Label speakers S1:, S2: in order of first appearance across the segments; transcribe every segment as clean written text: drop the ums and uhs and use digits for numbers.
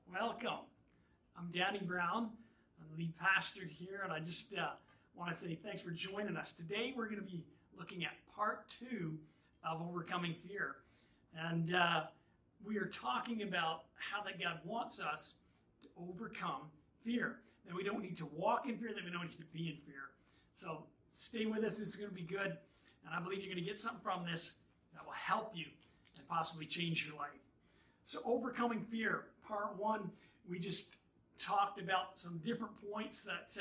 S1: Welcome. I'm Danny Brown. I'm the lead pastor here, and I just want to say thanks for joining us. Today we're going to be looking at part 2 of Overcoming Fear. And we are talking about how that God wants us to overcome fear. That we don't need to walk in fear, that we don't need to be in fear. So stay with us. This is going to be good. And I believe you're going to get something from this that will help you and possibly change your life. So overcoming fear, part 1, we just talked about some different points that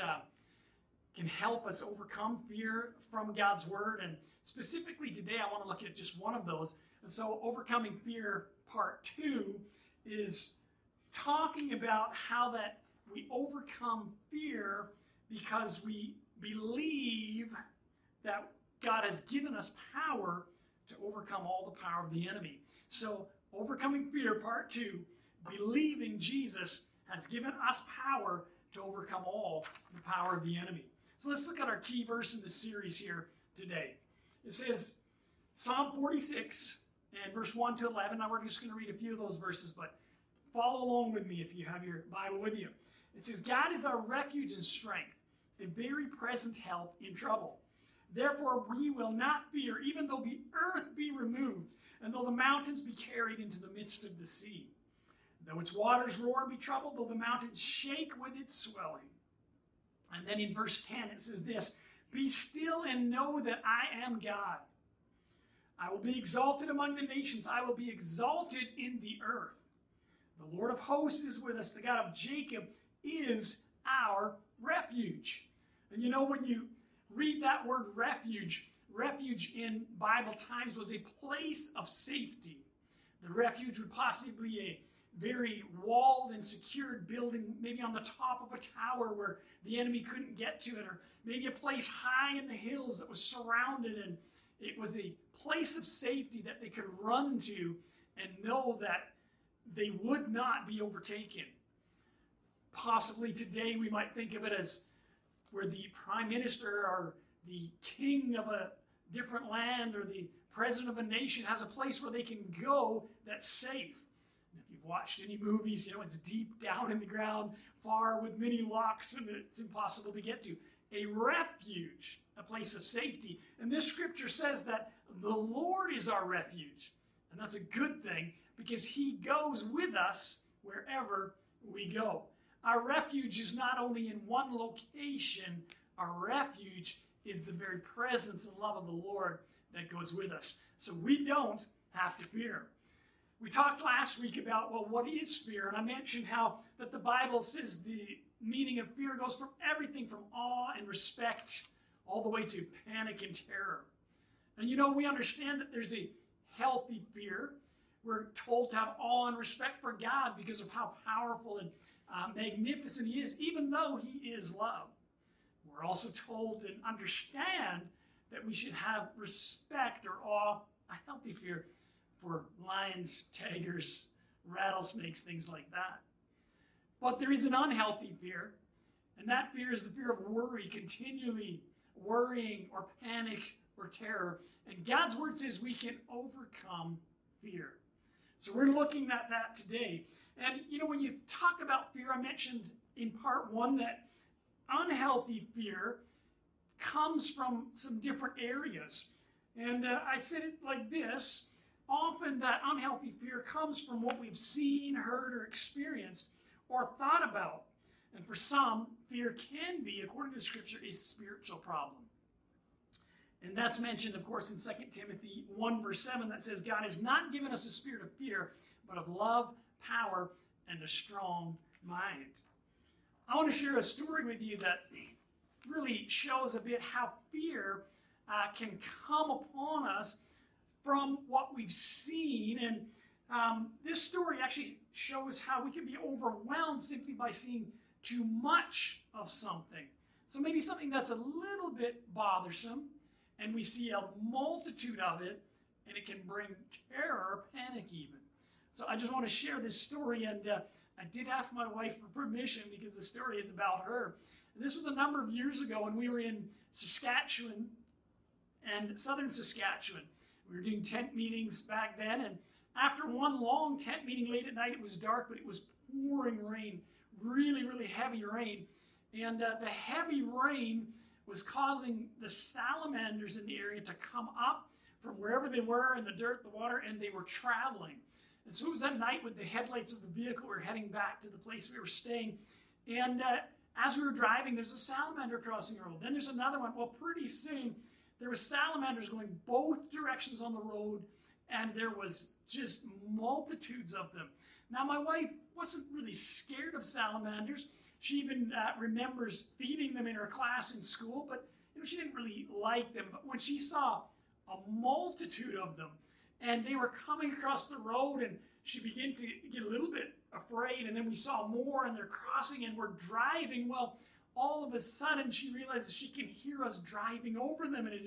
S1: can help us overcome fear from God's Word. And specifically today, I want to look at just one of those. And so overcoming fear, part 2, is talking about how that we overcome fear because we believe that God has given us power to overcome all the power of the enemy. So overcoming fear, part 2, believing Jesus has given us power to overcome all the power of the enemy. So let's look at our key verse in the series here today. It says, Psalm 46 and verse 1 to 11. Now we're just going to read a few of those verses, but follow along with me if you have your Bible with you. It says, God is our refuge and strength, a very present help in trouble. Therefore we will not fear, even though the earth be removed, and though the mountains be carried into the midst of the sea. Though its waters roar and be troubled, though the mountains shake with its swelling. And then in verse 10 it says this, Be still and know that I am God. I will be exalted among the nations. I will be exalted in the earth. The Lord of hosts is with us. The God of Jacob is our refuge. And you know, when you read that word refuge, refuge in Bible times was a place of safety. The refuge would possibly be a very walled and secured building, maybe on the top of a tower where the enemy couldn't get to it, or maybe a place high in the hills that was surrounded, and it was a place of safety that they could run to and know that they would not be overtaken. Possibly today we might think of it as where the prime minister or the king of a different land or the president of a nation has a place where they can go that's safe. And if you've watched any movies, you know it's deep down in the ground, far with many locks, and it's impossible to get to. A refuge, a place of safety. And this scripture says that the Lord is our refuge. And that's a good thing because He goes with us wherever we go. Our refuge is not only in one location, our refuge is the very presence and love of the Lord that goes with us. So we don't have to fear. We talked last week about, well, what is fear? And I mentioned how that the Bible says the meaning of fear goes from everything from awe and respect all the way to panic and terror. And you know, we understand that there's a healthy fear. We're told to have awe and respect for God because of how powerful and magnificent He is, even though He is love. We're also told and understand that we should have respect or awe, a healthy fear, for lions, tigers, rattlesnakes, things like that. But there is an unhealthy fear, and that fear is the fear of worry, continually worrying or panic or terror. And God's Word says we can overcome fear. So we're looking at that today. And you know, when you talk about fear, I mentioned in part 1 that unhealthy fear comes from some different areas. And I said it like this, often that unhealthy fear comes from what we've seen, heard, or experienced, or thought about. And for some, fear can be, according to Scripture, a spiritual problem. And that's mentioned, of course, in 2 Timothy 1, verse 7, that says, God has not given us a spirit of fear, but of love, power, and a strong mind. I want to share a story with you that really shows a bit how fear can come upon us from what we've seen. And this story actually shows how we can be overwhelmed simply by seeing too much of something. So maybe something that's a little bit bothersome, and we see a multitude of it, and it can bring terror or panic even. So I just want to share this story, and I did ask my wife for permission because the story is about her. And this was a number of years ago when we were in Saskatchewan and southern Saskatchewan. We were doing tent meetings back then, and After one long tent meeting late at night, it was dark, but it was pouring rain, really, really heavy rain. And the heavy rain was causing the salamanders in the area to come up from wherever they were in the dirt, the water, and they were traveling. And so it was that night with the headlights of the vehicle, we were heading back to the place we were staying. And as we were driving, there's a salamander crossing the road. Then there's another one. Well, pretty soon, there were salamanders going both directions on the road, and there was just multitudes of them. Now, my wife wasn't really scared of salamanders. She even remembers feeding them in her class in school, but she didn't really like them. But when she saw a multitude of them, and they were coming across the road, and she began to get a little bit afraid, and then we saw more, and they're crossing, and we're driving. Well, all of a sudden, she realizes she can hear us driving over them, and it's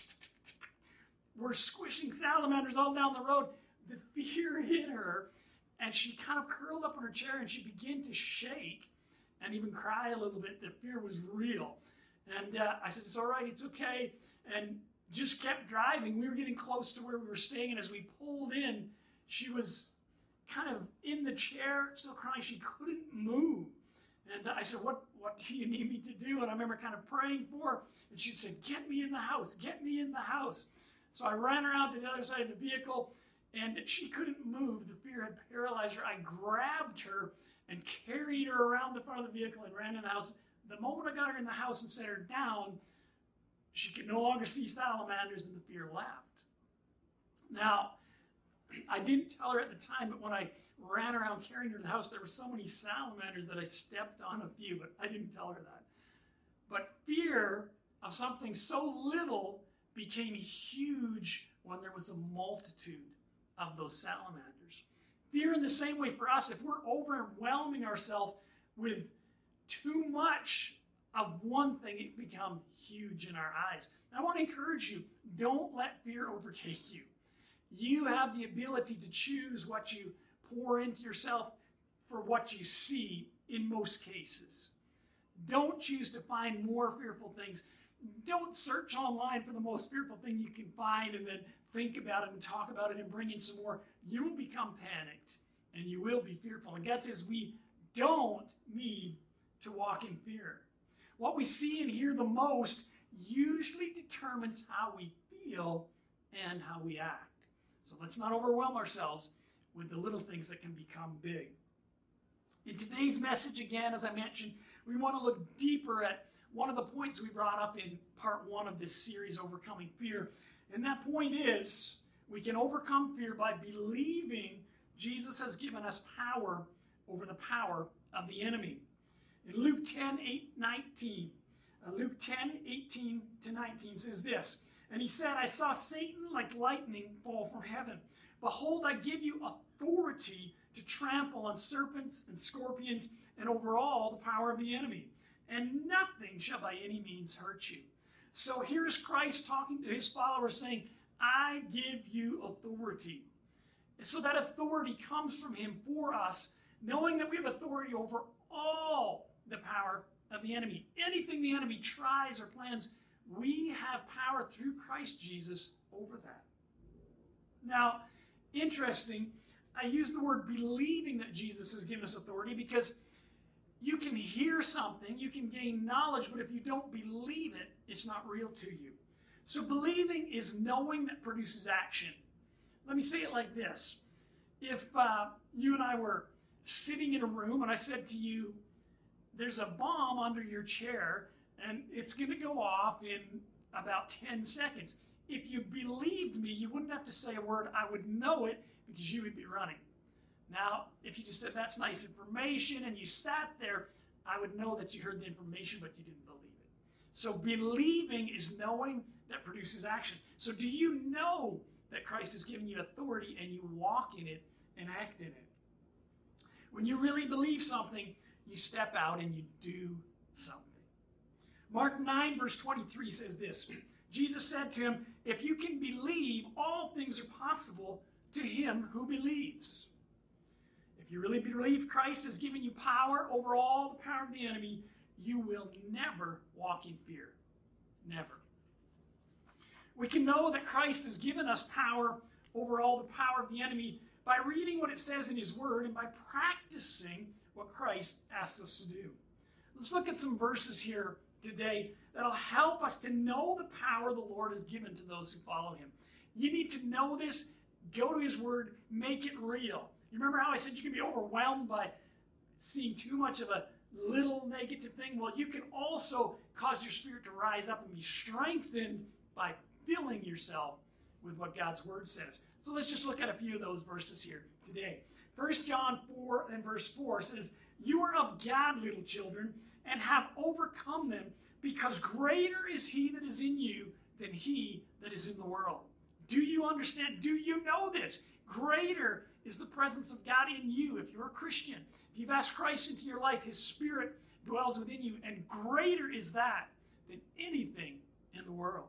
S1: we're squishing salamanders all down the road. The fear hit her, and she kind of curled up in her chair, and she began to shake and even cry a little bit. The fear was real. And I said, it's all right, it's okay, and just kept driving. We were getting close to where we were staying, and as we pulled in, she was kind of in the chair, still crying. She couldn't move. And I said, what do you need me to do? And I remember kind of praying for her, and she said, get me in the house, get me in the house. So I ran her out to the other side of the vehicle, and she couldn't move. The fear had paralyzed her. I grabbed her and carried her around the front of the vehicle and ran in the house. The moment I got her in the house and set her down, she could no longer see salamanders, and the fear left. Now, I didn't tell her at the time, but when I ran around carrying her to the house, there were so many salamanders that I stepped on a few, but I didn't tell her that. But fear of something so little became huge when there was a multitude of those salamanders. Fear in the same way for us, if we're overwhelming ourselves with too much of one thing, it can become huge in our eyes. I want to encourage you, don't let fear overtake you. You have the ability to choose what you pour into yourself for what you see in most cases. Don't choose to find more fearful things. Don't search online for the most fearful thing you can find and then think about it and talk about it and bring in some more. You will become panicked and you will be fearful. And God says we don't need to walk in fear. What we see and hear the most usually determines how we feel and how we act. So let's not overwhelm ourselves with the little things that can become big. In today's message, again, as I mentioned, we want to look deeper at one of the points we brought up in part 1 of this series, Overcoming Fear. And that point is, we can overcome fear by believing Jesus has given us power over the power of the enemy. In Luke 10:18 to 19 says this, and he said, I saw Satan like lightning fall from heaven. Behold, I give you authority to trample on serpents and scorpions and over all the power of the enemy, and nothing shall by any means hurt you. So here's Christ talking to his followers saying, I give you authority. And so that authority comes from him for us, knowing that we have authority over all the power of the enemy. Anything the enemy tries or plans, we have power through Christ Jesus over that. Now, interesting, I use the word believing that Jesus has given us authority because you can hear something, you can gain knowledge, but if you don't believe it, it's not real to you. So believing is knowing that produces action. Let me say it like this. If you and I were sitting in a room and I said to you, there's a bomb under your chair and it's going to go off in about 10 seconds. If you believed me, you wouldn't have to say a word. I would know it because you would be running. Now, if you just said, that's nice information, and you sat there, I would know that you heard the information, but you didn't believe it. So believing is knowing that produces action. So do you know that Christ has given you authority and you walk in it and act in it? When you really believe something, you step out and you do something. Mark 9, verse 23 says this. Jesus said to him, if you can believe, all things are possible to him who believes. If you really believe Christ has given you power over all the power of the enemy, you will never walk in fear. Never. We can know that Christ has given us power over all the power of the enemy by reading what it says in his word and by practicing what Christ asks us to do. Let's look at some verses here today that'll help us to know the power the Lord has given to those who follow him. You need to know this. Go to his word. Make it real. You remember how I said you can be overwhelmed by seeing too much of a little negative thing? Well, you can also cause your spirit to rise up and be strengthened by filling yourself with what God's word says. So let's just look at a few of those verses here today. 1 John 4 and verse 4 says, "You are of God, little children, and have overcome them, because greater is he that is in you than he that is in the world." Do you understand? Do you know this? Greater is the presence of God in you if you're a Christian. If you've asked Christ into your life, his Spirit dwells within you, and greater is that than anything in the world.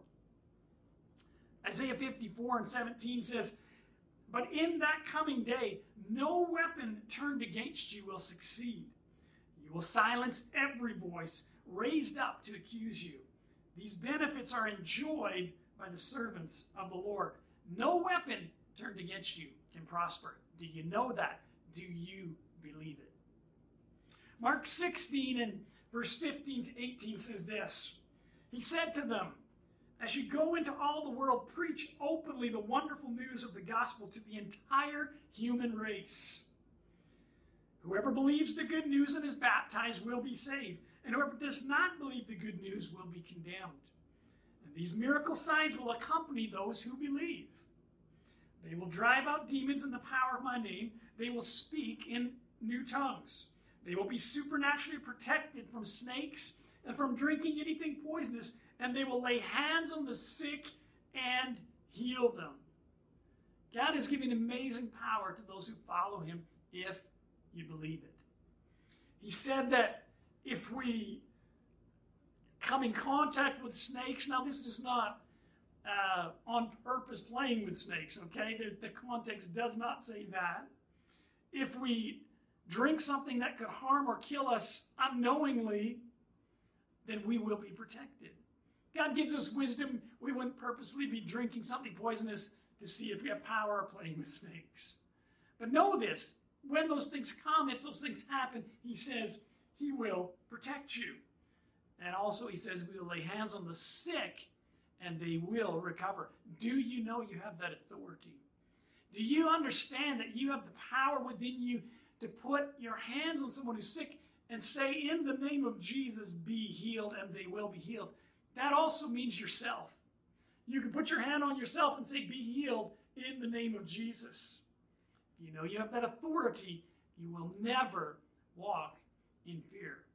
S1: Isaiah 54 and 17 says, "But in that coming day, no weapon turned against you will succeed. You will silence every voice raised up to accuse you. These benefits are enjoyed by the servants of the Lord. No weapon turned against you can prosper." Do you know that? Do you believe it? Mark 16 and verse 15 to 18 says this. He said to them, "As you go into all the world, preach openly the wonderful news of the gospel to the entire human race. Whoever believes the good news and is baptized will be saved, and whoever does not believe the good news will be condemned. And these miracle signs will accompany those who believe. They will drive out demons in the power of my name. They will speak in new tongues. They will be supernaturally protected from snakes and from drinking anything poisonous, and they will lay hands on the sick and heal them." God is giving amazing power to those who follow him if you believe it. He said that if we come in contact with snakes, now this is not on purpose playing with snakes, okay? The context does not say that. If we drink something that could harm or kill us unknowingly, then we will be protected. God gives us wisdom. We wouldn't purposely be drinking something poisonous to see if we have power or playing with snakes. But know this, when those things come, if those things happen, he says he will protect you. And also he says we will lay hands on the sick and they will recover. Do you know you have that authority? Do you understand that you have the power within you to put your hands on someone who's sick and say, "In the name of Jesus, be healed," and they will be healed? That also means yourself. You can put your hand on yourself and say, "Be healed in the name of Jesus." You know you have that authority. You will never walk in fear.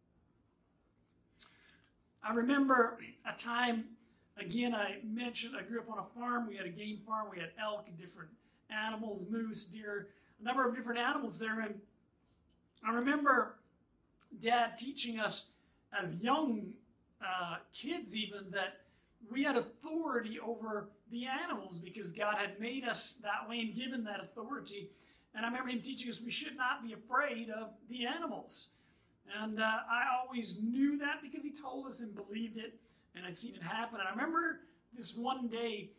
S1: I remember a time, again, I mentioned I grew up on a farm. We had a game farm. We had elk, different animals, moose, deer, a number of different animals there. And I remember Dad teaching us as young kids even that we had authority over the animals because God had made us that way and given that authority. And I remember him teaching us we should not be afraid of the animals. And I always knew that because he told us and believed it, and I'd seen it happen. And I remember this one day,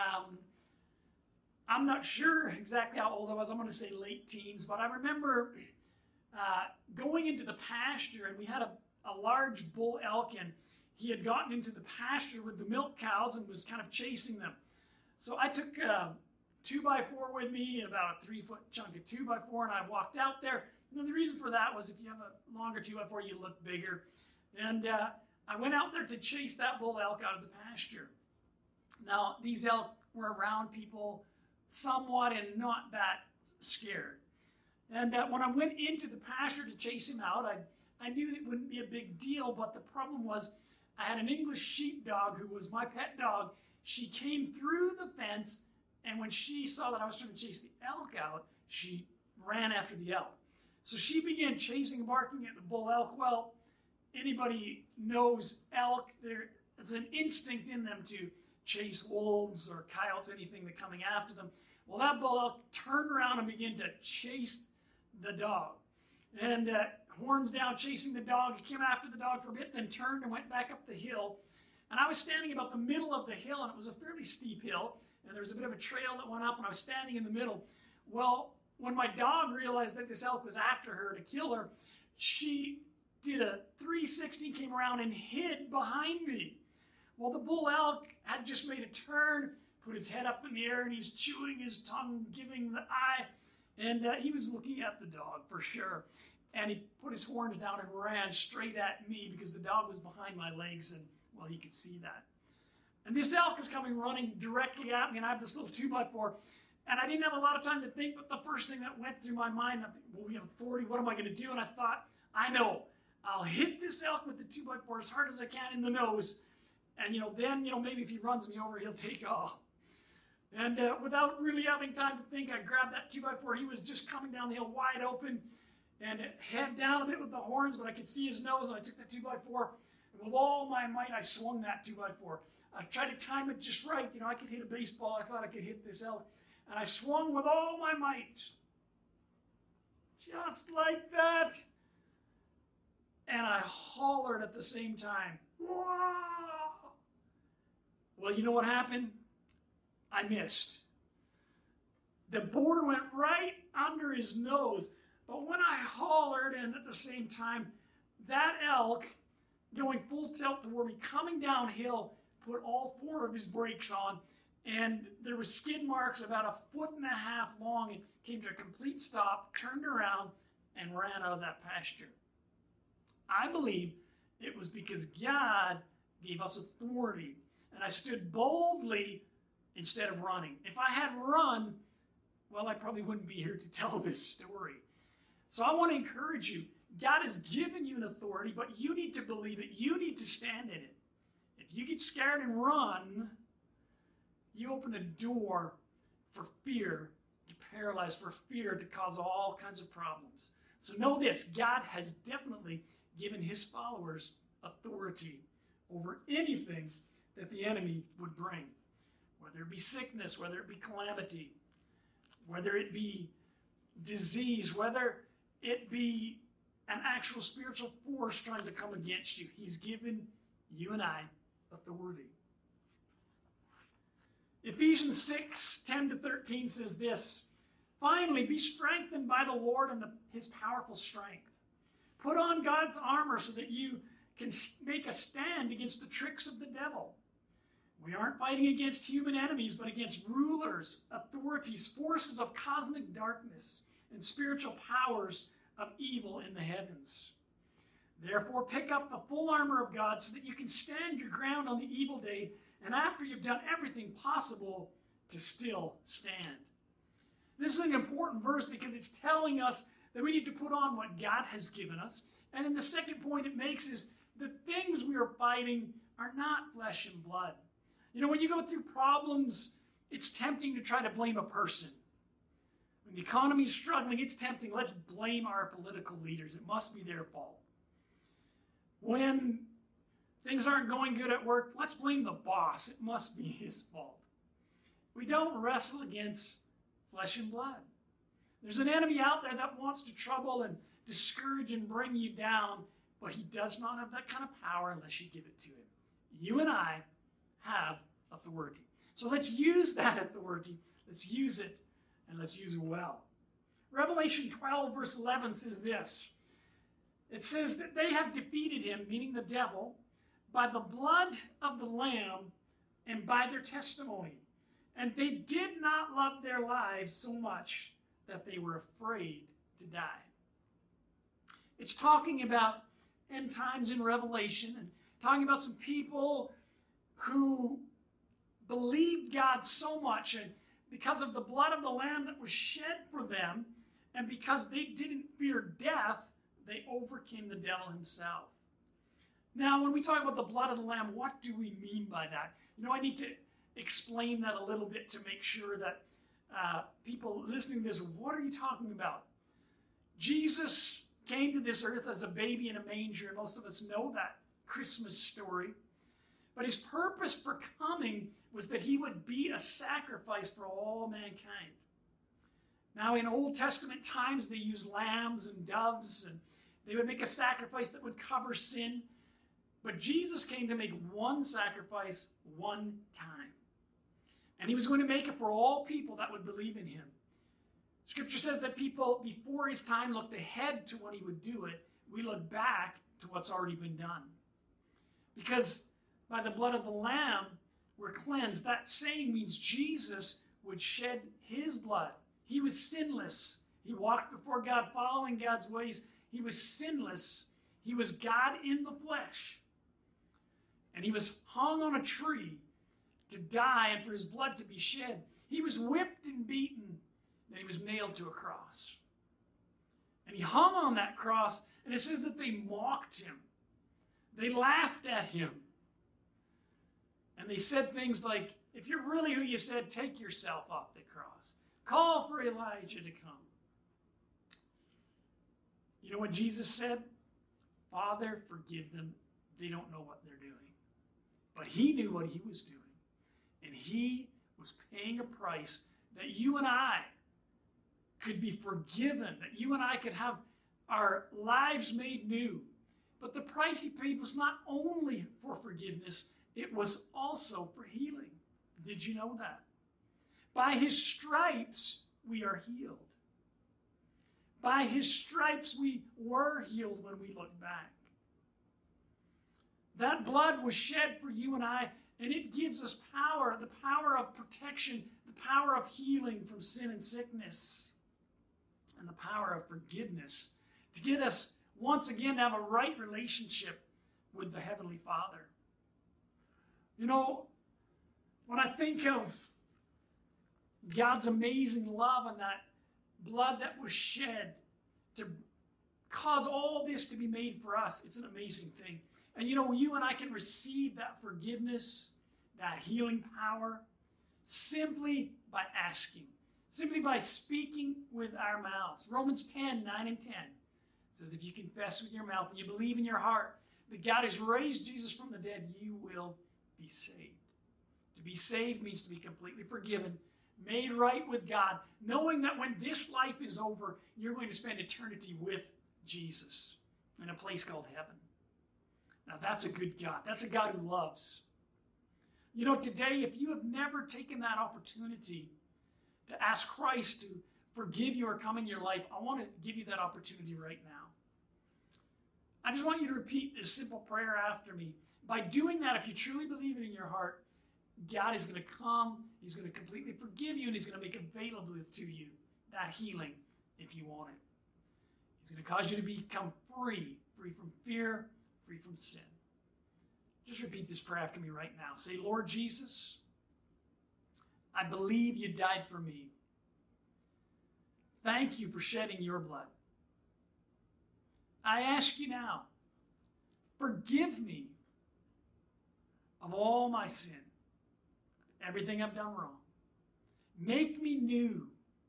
S1: I'm not sure exactly how old I was. I'm going to say late teens, but I remember going into the pasture, and we had a large bull elk, and he had gotten into the pasture with the milk cows and was kind of chasing them. So I took a 2x4 with me, about a 3-foot chunk of 2x4, and I walked out there. And the reason for that was if you have a longer 2x4, you look bigger. And I went out there to chase that bull elk out of the pasture. Now, these elk were around people somewhat and not that scared. And when I went into the pasture to chase him out, I knew it wouldn't be a big deal, but the problem was I had an English sheepdog who was my pet dog. She came through the fence, and when she saw that I was trying to chase the elk out, she ran after the elk. So she began chasing and barking at the bull elk. Well, anybody knows elk, there's an instinct in them to chase wolves or coyotes, anything that's coming after them. Well, that bull elk turned around and began to chase the dog. And horns down, chasing the dog. He came after the dog for a bit, then turned and went back up the hill. And I was standing about the middle of the hill, and it was a fairly steep hill, and there was a bit of a trail that went up, and I was standing in the middle. Well, when my dog realized that this elk was after her to kill her, she did a 360, came around and hid behind me. Well, the bull elk had just made a turn, put his head up in the air, and he's chewing his tongue, giving the eye. And he was looking at the dog for sure. And he put his horns down and ran straight at me because the dog was behind my legs, and, well, he could see that. And this elk is coming running directly at me, and I have this little 2x4. And I didn't have a lot of time to think, but the first thing that went through my mind, I think, well, we have authority, what am I going to do? And I thought, I know, I'll hit this elk with the 2x4 as hard as I can in the nose. And, then, maybe if he runs me over, he'll take off. And without really having time to think, I grabbed that 2x4. He was just coming down the hill wide open and head down a bit with the horns, but I could see his nose, and I took that 2x4. And with all my might, I swung that 2x4. I tried to time it just right. I could hit a baseball. I thought I could hit this elk. And I swung with all my might. Just like that. And I hollered at the same time. Wow! Well, you know what happened? I missed. The board went right under his nose. But when I hollered, and at the same time, that elk, going full tilt toward me, coming downhill, put all 4 of his brakes on, and there were skid marks about 1.5 feet long, and came to a complete stop, turned around, and ran out of that pasture. I believe it was because God gave us authority, and I stood boldly instead of running. If I had run, well, I probably wouldn't be here to tell this story. So I want to encourage you. God has given you an authority, but you need to believe it. You need to stand in it. If you get scared and run, you open a door for fear to paralyze, for fear to cause all kinds of problems. So know this, God has definitely given his followers authority over anything that the enemy would bring. Whether it be sickness, whether it be calamity, whether it be disease, whether it be an actual spiritual force trying to come against you. He's given you and I authority. Ephesians 6:10-13 says this, "Finally, be strengthened by the Lord and his powerful strength. Put on God's armor so that you can make a stand against the tricks of the devil. We aren't fighting against human enemies, but against rulers, authorities, forces of cosmic darkness, and spiritual powers of evil in the heavens. Therefore, pick up the full armor of God so that you can stand your ground on the evil day, and after you've done everything possible, to still stand." This is an important verse because it's telling us that we need to put on what God has given us. And then the second point it makes is the things we are fighting are not flesh and blood. When you go through problems, it's tempting to try to blame a person. When the economy's struggling, it's tempting. Let's blame our political leaders. It must be their fault. When things aren't going good at work, let's blame the boss. It must be his fault. We don't wrestle against flesh and blood. There's an enemy out there that wants to trouble and discourage and bring you down, but he does not have that kind of power unless you give it to him. You and I have authority. So let's use that authority. Let's use it, and let's use it well. Revelation 12, verse 11 says this. It says that they have defeated him, meaning the devil, by the blood of the Lamb and by their testimony. And they did not love their lives so much that they were afraid to die. It's talking about end times in Revelation, and talking about some people who believed God so much, and because of the blood of the Lamb that was shed for them, and because they didn't fear death, they overcame the devil himself. Now, when we talk about the blood of the Lamb, what do we mean by that? I need to explain that a little bit to make sure that people listening to this, what are you talking about? Jesus came to this earth as a baby in a manger, and most of us know that Christmas story. But his purpose for coming was that he would be a sacrifice for all mankind. Now, in Old Testament times, they used lambs and doves, and they would make a sacrifice that would cover sin. But Jesus came to make one sacrifice one time. And he was going to make it for all people that would believe in him. Scripture says that people before his time looked ahead to when he would do it. We look back to what's already been done. Because by the blood of the Lamb, we're cleansed. That saying means Jesus would shed his blood. He was sinless. He walked before God, following God's ways. He was sinless. He was God in the flesh. And he was hung on a tree to die and for his blood to be shed. He was whipped and beaten. Then he was nailed to a cross. And he hung on that cross, and it says that they mocked him. They laughed at him. And they said things like, if you're really who you said, take yourself off the cross. Call for Elijah to come. You know what Jesus said? Father, forgive them. They don't know what they're doing. But he knew what he was doing. And he was paying a price that you and I could be forgiven, that you and I could have our lives made new. But the price he paid was not only for forgiveness, it was also for healing. Did you know that? By his stripes, we are healed. By his stripes, we were healed when we look back. That blood was shed for you and I, and it gives us power, the power of protection, the power of healing from sin and sickness, and the power of forgiveness to get us once again to have a right relationship with the Heavenly Father. You know, when I think of God's amazing love and that blood that was shed to cause all this to be made for us, it's an amazing thing. And you know, you and I can receive that forgiveness, that healing power, simply by asking, simply by speaking with our mouths. Romans 10, 9 and 10 says, if you confess with your mouth and you believe in your heart that God has raised Jesus from the dead, you will be saved. To be saved means to be completely forgiven, made right with God, knowing that when this life is over, you're going to spend eternity with Jesus in a place called heaven. Now that's a good God. That's a God who loves. You know, today, if you have never taken that opportunity to ask Christ to forgive you or come in your life, I want to give you that opportunity right now. I just want you to repeat this simple prayer after me. By doing that, if you truly believe it in your heart, God is going to come, he's going to completely forgive you, and he's going to make available to you that healing if you want it. He's going to cause you to become free from fear, free from sin. Just repeat this prayer after me right now. Say, Lord Jesus, I believe you died for me. Thank you for shedding your blood. I ask you now, forgive me of all my sin, everything I've done wrong. Make me new.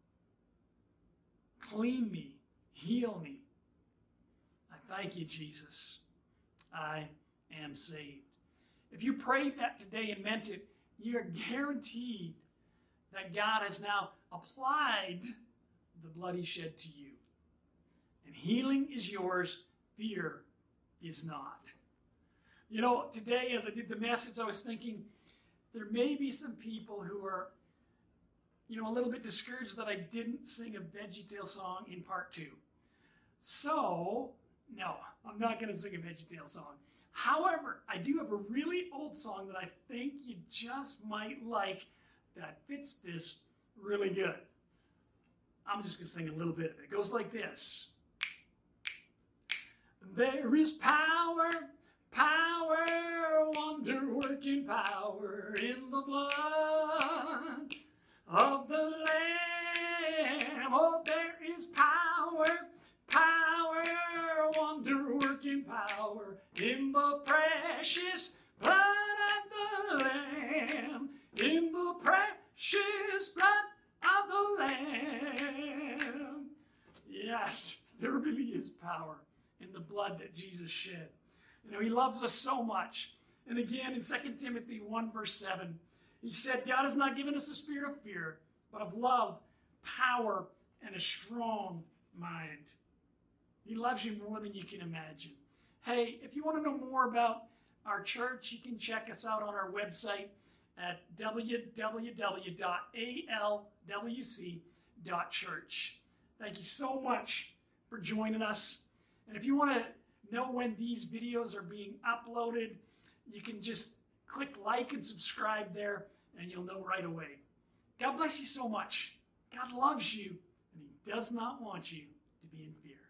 S1: Clean me. Heal me. I thank you, Jesus. I am saved. If you prayed that today and meant it, you're guaranteed that God has now applied the blood he shed to you. And healing is yours. Fear is not. You know, today as I did the message, I was thinking there may be some people who are, you know, a little bit discouraged that I didn't sing a VeggieTale song in part 2. So, no, I'm not going to sing a VeggieTale song. However, I do have a really old song that I think you just might like that fits this really good. I'm just going to sing a little bit of it. It goes like this. There is power, power, wonder-working power in the blood of the Lamb. Oh, there is power, power, wonder-working power in the precious blood of the Lamb. In the precious blood of the Lamb. Yes, there really is power in the blood that Jesus shed. You know, he loves us so much. And again, in 2 Timothy 1, verse 7, he said, God has not given us the spirit of fear, but of love, power, and a strong mind. He loves you more than you can imagine. Hey, if you want to know more about our church, you can check us out on our website at www.alwc.org. fear.church. Thank you so much for joining us. And if you want to know when these videos are being uploaded, you can just click like and subscribe there, and you'll know right away. God bless you so much. God loves you, and He does not want you to be in fear.